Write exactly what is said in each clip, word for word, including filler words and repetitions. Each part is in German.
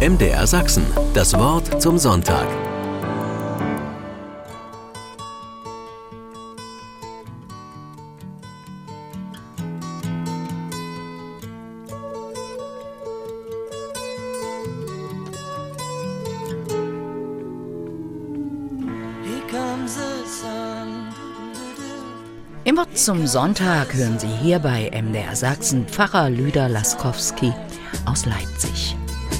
M D R Sachsen, das Wort zum Sonntag. Im Wort zum Sonntag hören Sie hier bei M D R Sachsen Pfarrer Lüder Laskowski aus Leipzig.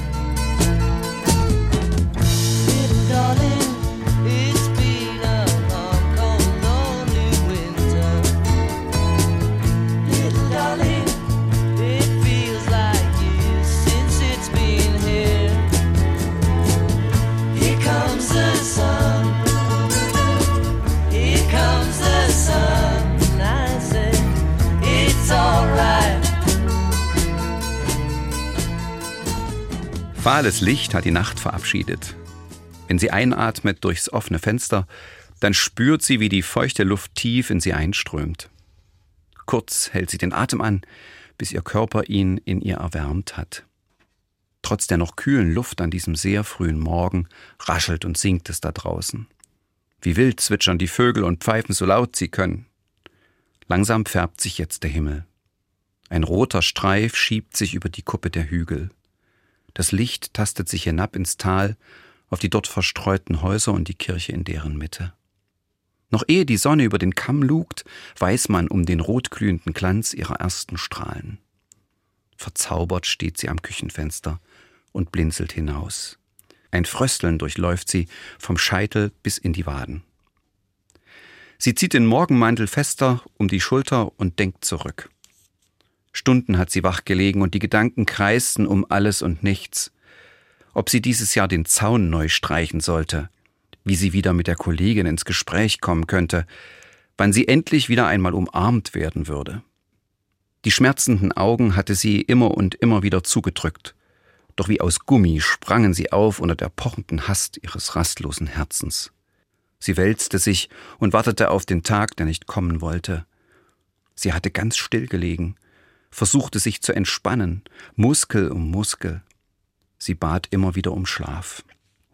Fahles Licht hat die Nacht verabschiedet. Wenn sie einatmet durchs offene Fenster, dann spürt sie, wie die feuchte Luft tief in sie einströmt. Kurz hält sie den Atem an, bis ihr Körper ihn in ihr erwärmt hat. Trotz der noch kühlen Luft an diesem sehr frühen Morgen raschelt und singt es da draußen. Wie wild zwitschern die Vögel und pfeifen so laut sie können. Langsam färbt sich jetzt der Himmel. Ein roter Streif schiebt sich über die Kuppe der Hügel. Das Licht tastet sich hinab ins Tal, auf die dort verstreuten Häuser und die Kirche in deren Mitte. Noch ehe die Sonne über den Kamm lugt, weiß man um den rotglühenden Glanz ihrer ersten Strahlen. Verzaubert steht sie am Küchenfenster und blinzelt hinaus. Ein Frösteln durchläuft sie vom Scheitel bis in die Waden. Sie zieht den Morgenmantel fester um die Schulter und denkt zurück. Stunden hat sie wach gelegen und die Gedanken kreisten um alles und nichts. Ob sie dieses Jahr den Zaun neu streichen sollte, wie sie wieder mit der Kollegin ins Gespräch kommen könnte, wann sie endlich wieder einmal umarmt werden würde. Die schmerzenden Augen hatte sie immer und immer wieder zugedrückt, doch wie aus Gummi sprangen sie auf unter der pochenden Hast ihres rastlosen Herzens. Sie wälzte sich und wartete auf den Tag, der nicht kommen wollte. Sie hatte ganz still gelegen, versuchte sich zu entspannen, Muskel um Muskel. Sie bat immer wieder um Schlaf.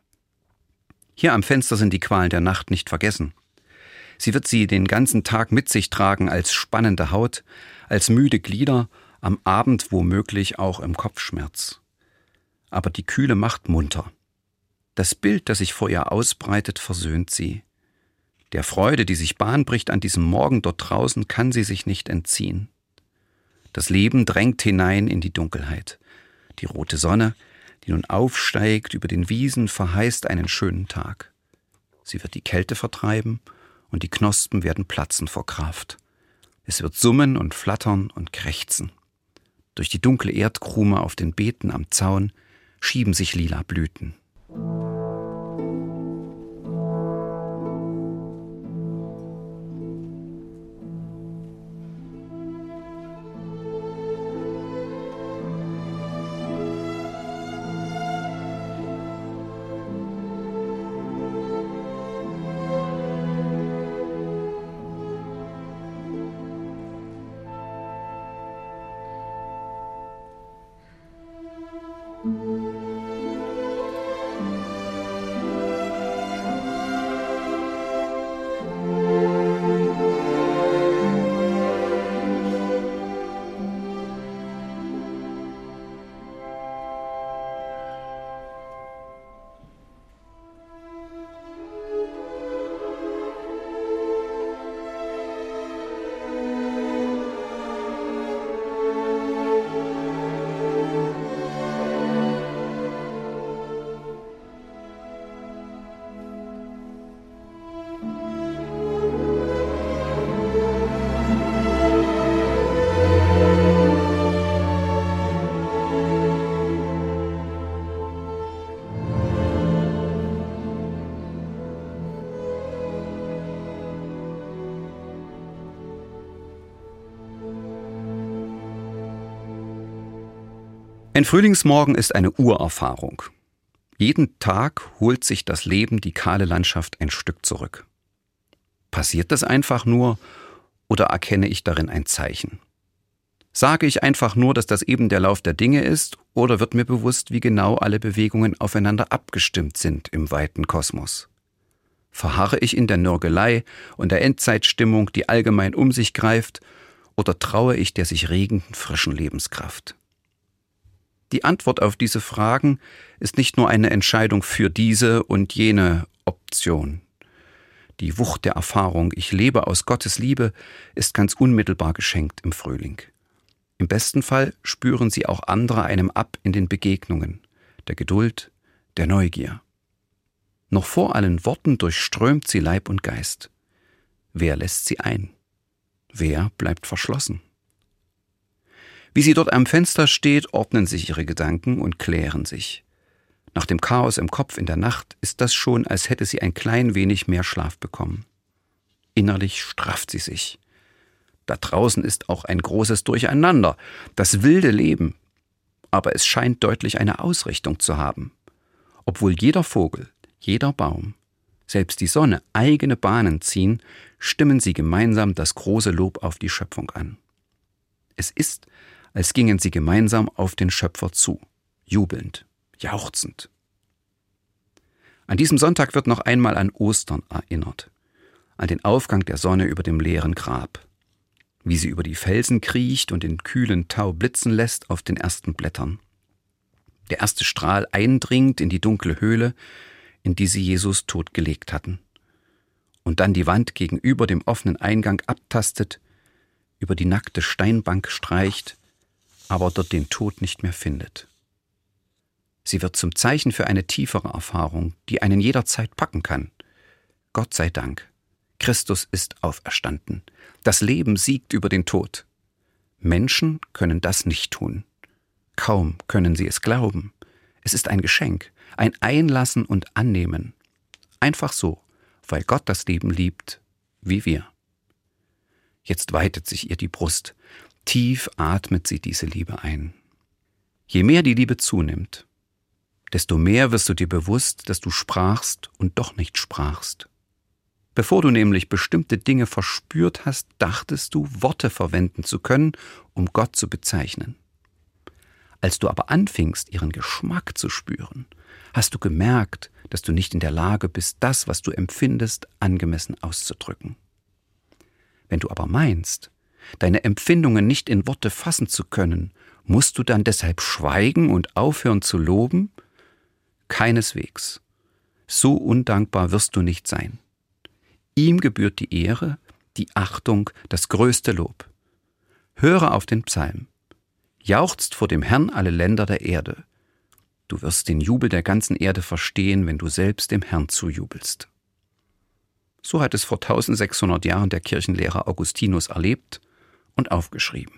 Hier am Fenster sind die Qualen der Nacht nicht vergessen. Sie wird sie den ganzen Tag mit sich tragen als spannende Haut, als müde Glieder, am Abend womöglich auch im Kopfschmerz. Aber die Kühle macht munter. Das Bild, das sich vor ihr ausbreitet, versöhnt sie. Der Freude, die sich Bahn bricht an diesem Morgen dort draußen, kann sie sich nicht entziehen. Das Leben drängt hinein in die Dunkelheit. Die rote Sonne, die nun aufsteigt über den Wiesen, verheißt einen schönen Tag. Sie wird die Kälte vertreiben und die Knospen werden platzen vor Kraft. Es wird summen und flattern und krächzen. Durch die dunkle Erdkrume auf den Beeten am Zaun schieben sich lila Blüten. Ein Frühlingsmorgen ist eine Urerfahrung. Jeden Tag holt sich das Leben die kahle Landschaft ein Stück zurück. Passiert das einfach nur oder erkenne ich darin ein Zeichen? Sage ich einfach nur, dass das eben der Lauf der Dinge ist, oder wird mir bewusst, wie genau alle Bewegungen aufeinander abgestimmt sind im weiten Kosmos? Verharre ich in der Nörgelei und der Endzeitstimmung, die allgemein um sich greift, oder traue ich der sich regenden frischen Lebenskraft? Die Antwort auf diese Fragen ist nicht nur eine Entscheidung für diese und jene Option. Die Wucht der Erfahrung, ich lebe aus Gottes Liebe, ist ganz unmittelbar geschenkt im Frühling. Im besten Fall spüren sie auch andere einem ab in den Begegnungen, der Geduld, der Neugier. Noch vor allen Worten durchströmt sie Leib und Geist. Wer lässt sie ein? Wer bleibt verschlossen? Wie sie dort am Fenster steht, ordnen sich ihre Gedanken und klären sich. Nach dem Chaos im Kopf in der Nacht ist das schon, als hätte sie ein klein wenig mehr Schlaf bekommen. Innerlich strafft sie sich. Da draußen ist auch ein großes Durcheinander, das wilde Leben. Aber es scheint deutlich eine Ausrichtung zu haben. Obwohl jeder Vogel, jeder Baum, selbst die Sonne eigene Bahnen ziehen, stimmen sie gemeinsam das große Lob auf die Schöpfung an. Es ist, als gingen sie gemeinsam auf den Schöpfer zu, jubelnd, jauchzend. An diesem Sonntag wird noch einmal an Ostern erinnert, an den Aufgang der Sonne über dem leeren Grab, wie sie über die Felsen kriecht und den kühlen Tau blitzen lässt auf den ersten Blättern. Der erste Strahl eindringt in die dunkle Höhle, in die sie Jesus totgelegt hatten, und dann die Wand gegenüber dem offenen Eingang abtastet, über die nackte Steinbank streicht, aber dort den Tod nicht mehr findet. Sie wird zum Zeichen für eine tiefere Erfahrung, die einen jederzeit packen kann. Gott sei Dank, Christus ist auferstanden. Das Leben siegt über den Tod. Menschen können das nicht tun. Kaum können sie es glauben. Es ist ein Geschenk, ein Einlassen und Annehmen. Einfach so, weil Gott das Leben liebt, wie wir. Jetzt weitet sich ihr die Brust. Tief atmet sie diese Liebe ein. Je mehr die Liebe zunimmt, desto mehr wirst du dir bewusst, dass du sprachst und doch nicht sprachst. Bevor du nämlich bestimmte Dinge verspürt hast, dachtest du, Worte verwenden zu können, um Gott zu bezeichnen. Als du aber anfingst, ihren Geschmack zu spüren, hast du gemerkt, dass du nicht in der Lage bist, das, was du empfindest, angemessen auszudrücken. Wenn du aber meinst, deine Empfindungen nicht in Worte fassen zu können, musst du dann deshalb schweigen und aufhören zu loben? Keineswegs. So undankbar wirst du nicht sein. Ihm gebührt die Ehre, die Achtung, das größte Lob. Höre auf den Psalm. Jauchzt vor dem Herrn alle Länder der Erde. Du wirst den Jubel der ganzen Erde verstehen, wenn du selbst dem Herrn zujubelst. So hat es vor eintausendsechshundert Jahren der Kirchenlehrer Augustinus erlebt und aufgeschrieben.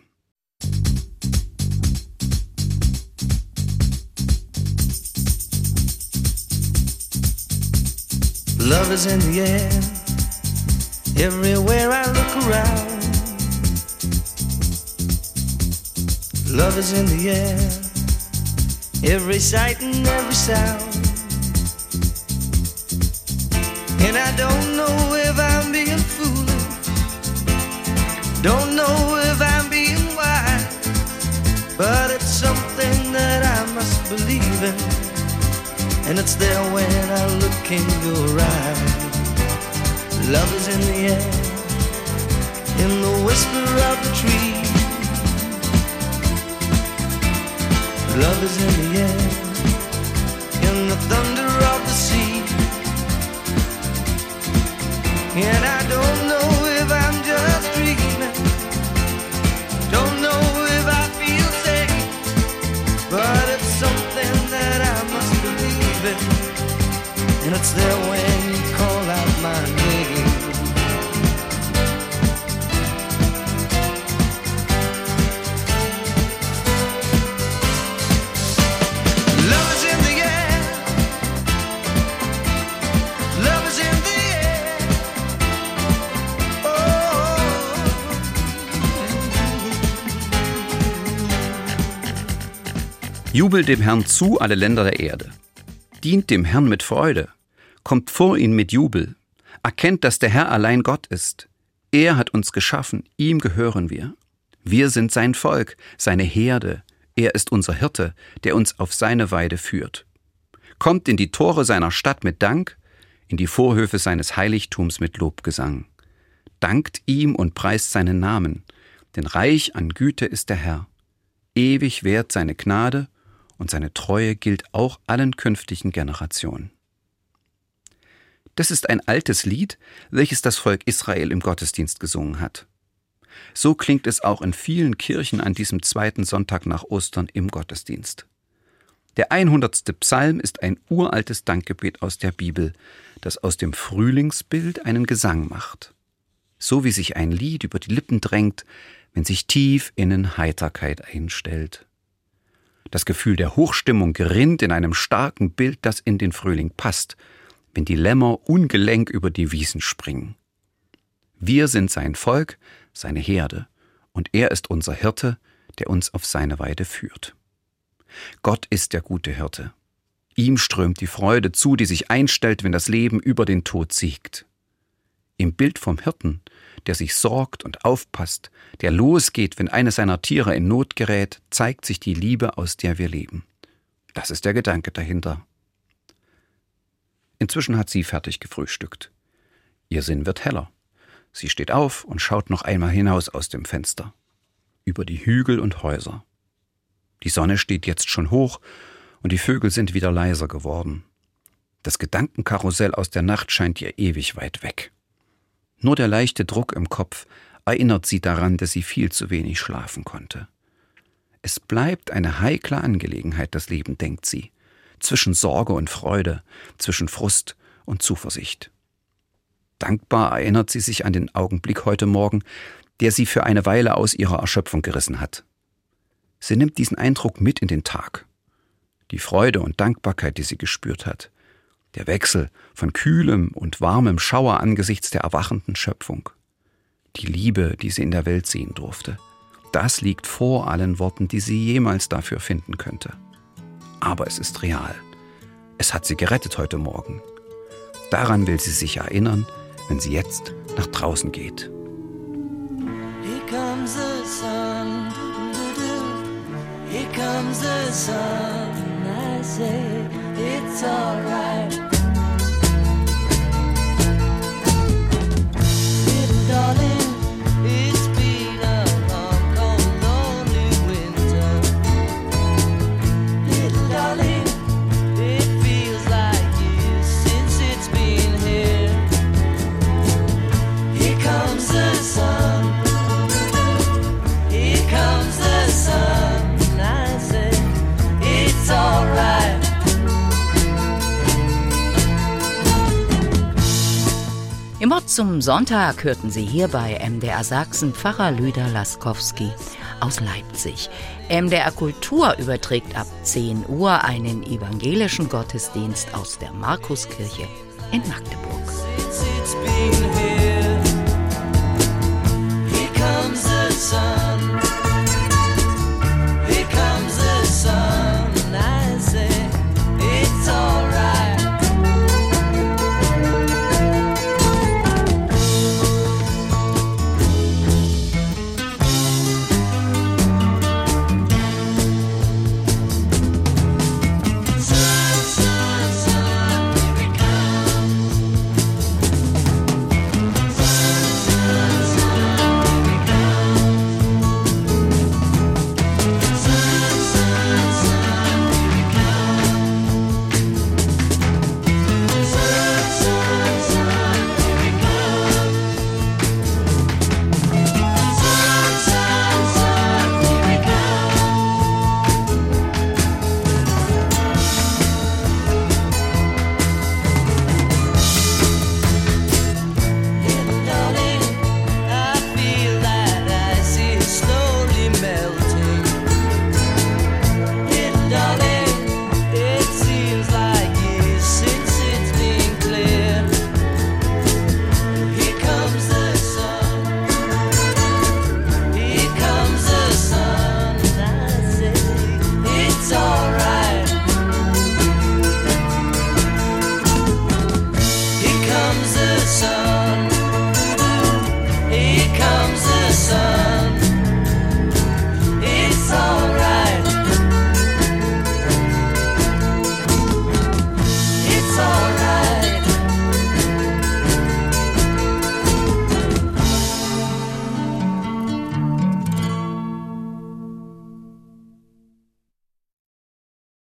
Love is in the air, everywhere I look around. Love is in the air, every sight and every sound. And I don't know if I'm being foolish, don't know if I'm being wise, but it's something that I must believe in, and it's there when I look in your eyes. Love is in the air, in the whisper of the tree. Love is in the air, in the thunder of the sea. And I don't know if I'm just dreaming, don't know if I feel safe, but it's something that I must believe in, and it's there when you call out my name. Love is in the air, love is in the air, oh. Jubelt dem Herrn zu, alle Länder der Erde. Dient dem Herrn mit Freude. Kommt vor ihn mit Jubel. Erkennt, dass der Herr allein Gott ist. Er hat uns geschaffen, ihm gehören wir. Wir sind sein Volk, seine Herde. Er ist unser Hirte, der uns auf seine Weide führt. Kommt in die Tore seiner Stadt mit Dank, in die Vorhöfe seines Heiligtums mit Lobgesang. Dankt ihm und preist seinen Namen, denn reich an Güte ist der Herr. Ewig währt seine Gnade und seine Treue gilt auch allen künftigen Generationen. Das ist ein altes Lied, welches das Volk Israel im Gottesdienst gesungen hat. So klingt es auch in vielen Kirchen an diesem zweiten Sonntag nach Ostern im Gottesdienst. Der hundertste Psalm ist ein uraltes Dankgebet aus der Bibel, das aus dem Frühlingsbild einen Gesang macht. So wie sich ein Lied über die Lippen drängt, wenn sich tief innen Heiterkeit einstellt. Das Gefühl der Hochstimmung gerinnt in einem starken Bild, das in den Frühling passt, wenn die Lämmer ungelenk über die Wiesen springen. Wir sind sein Volk, seine Herde, und er ist unser Hirte, der uns auf seine Weide führt. Gott ist der gute Hirte. Ihm strömt die Freude zu, die sich einstellt, wenn das Leben über den Tod siegt. Im Bild vom Hirten, der sich sorgt und aufpasst, der losgeht, wenn eines seiner Tiere in Not gerät, zeigt sich die Liebe, aus der wir leben. Das ist der Gedanke dahinter. Inzwischen hat sie fertig gefrühstückt. Ihr Sinn wird heller. Sie steht auf und schaut noch einmal hinaus aus dem Fenster. Über die Hügel und Häuser. Die Sonne steht jetzt schon hoch und die Vögel sind wieder leiser geworden. Das Gedankenkarussell aus der Nacht scheint ihr ewig weit weg. Nur der leichte Druck im Kopf erinnert sie daran, dass sie viel zu wenig schlafen konnte. Es bleibt eine heikle Angelegenheit, das Leben, denkt sie, zwischen Sorge und Freude, zwischen Frust und Zuversicht. Dankbar erinnert sie sich an den Augenblick heute Morgen, der sie für eine Weile aus ihrer Erschöpfung gerissen hat. Sie nimmt diesen Eindruck mit in den Tag. Die Freude und Dankbarkeit, die sie gespürt hat. Der Wechsel von kühlem und warmem Schauer angesichts der erwachenden Schöpfung. Die Liebe, die sie in der Welt sehen durfte. Das liegt vor allen Worten, die sie jemals dafür finden könnte. Aber es ist real. Es hat sie gerettet heute Morgen. Daran will sie sich erinnern, wenn sie jetzt nach draußen geht. Here comes the sun, here comes the sun, I say it's alright. Little darling, it's been a long, cold, lonely winter. Little darling, it feels like years since it's been here. Here comes the sun, here comes the sun, I say it's alright. Im Wort zum Sonntag hörten Sie hier bei M D R Sachsen Pfarrer Lüder Laskowski aus Leipzig. M D R Kultur überträgt ab zehn Uhr einen evangelischen Gottesdienst aus der Markuskirche in Magdeburg. Since it's been here, here comes the sun.